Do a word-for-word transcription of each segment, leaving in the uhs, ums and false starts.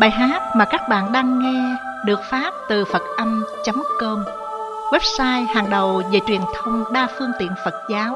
Bài hát mà các bạn đang nghe được phát từ phật âm chấm com, website hàng đầu về truyền thông đa phương tiện Phật giáo.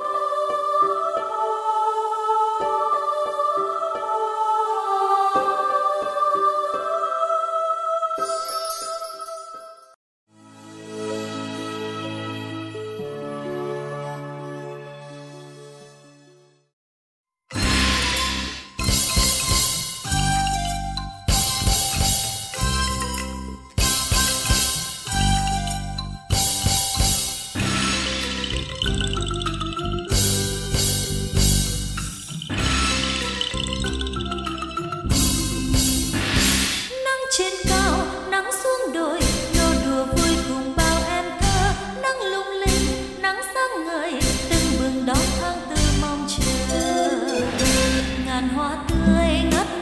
Trên cao nắng xuống đồi nô đùa vui cùng bao em thơ, nắng lung linh nắng sáng ngời tưng bừng đón tháng tư mong chờ, ngàn hoa tươi ngát